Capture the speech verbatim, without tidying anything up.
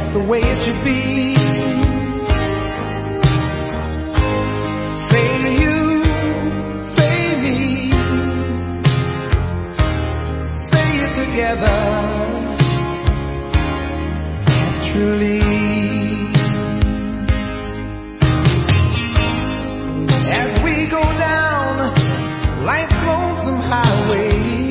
that's the way it should be. Say you, say me, say it together, naturally. As we go down life's lonesome highway,